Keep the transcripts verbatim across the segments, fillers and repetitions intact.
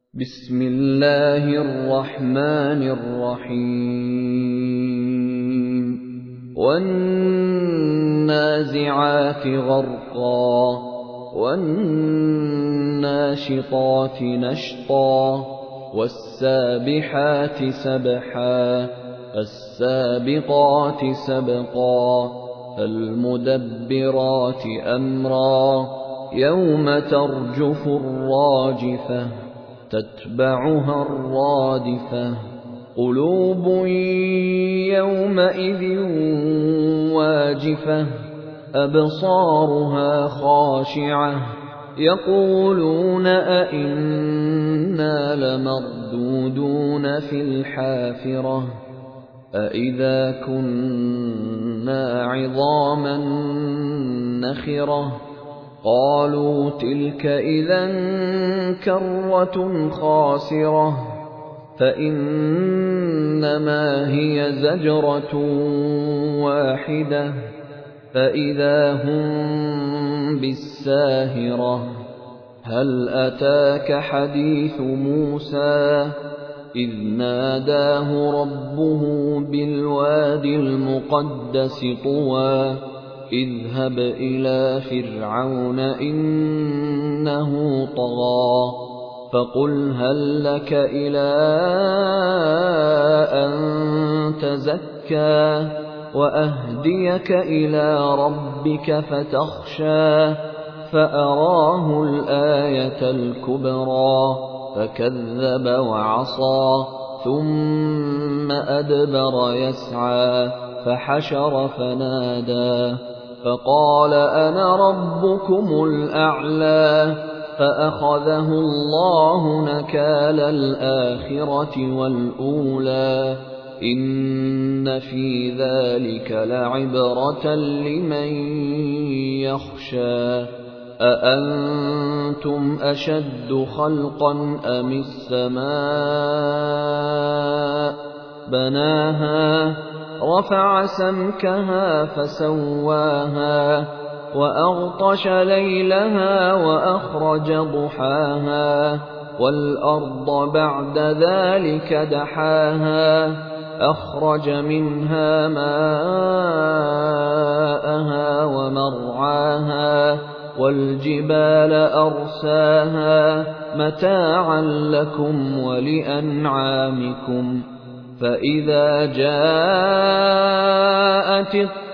بسم الله الرحمن الرحيم والنازعات غرقا والناشطات نشطا والسابحات سبحا فالسابقات سبقا فالمدبرات أمرا يوم ترجف الراجفة تتبعها الرادفة قلوب يومئذ واجفة أبصارها خاشعة يقولون أئنا لمردودون في الحافرة أئذا كنا عظاما نخرة قالوا تلك إذا كرة خاسرة فإنما هي زجرة واحدة فإذا هم بالساهرة هل أتاك حديث موسى إذ ناداه ربه بالواد المقدس طوى اذهب إلى فرعون إنه طغى فقل هل لك إلى أن تزكى وأهديك إلى ربك فتخشى فأراه الآية الكبرى فكذب وعصى ثم أدبر يسعى فحشر فنادى فقال أنا ربكم الأعلى فأخذه الله نكال الآخرة والأولى إن في ذلك لعبرة لمن يخشى أأنتم أشد خلقا أم السماء بناها رفع سمكها فسواها وأغطش ليلها وأخرج ضحاها والأرض بعد ذلك دحاها أخرج منها ماءها ومرعاها والجبال أرساها متاعا لكم ولأنعامكم فإذا جاءت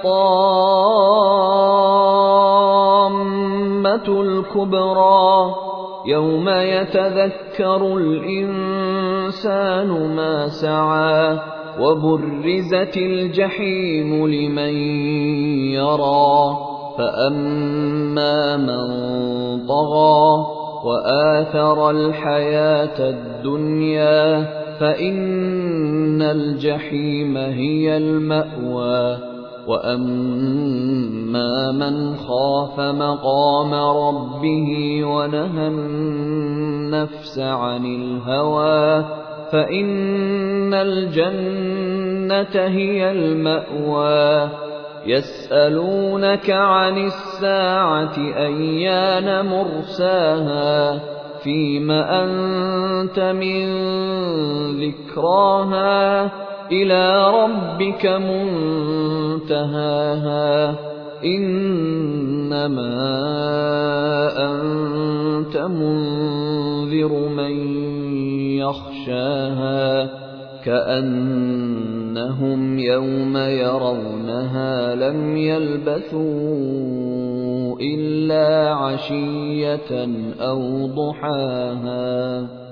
الطامة الكبرى يوم يتذكر الإنسان ما سعى وبرزت الجحيم لمن يرى فأما من طغى وآثر الحياة الدنيا فإن الجحيم هي المأوى وأما من خاف مقام ربه ونهى النفس عن الهوى فإن الجنة هي المأوى يسألونك عن الساعة أيان مرساها فيم أنت من ذكراها إلى ربك منتهاها إنما أنت منذر من يخشاها كأنهم يوم يرونها لم يلبثوا إلا عشية أو ضحاها.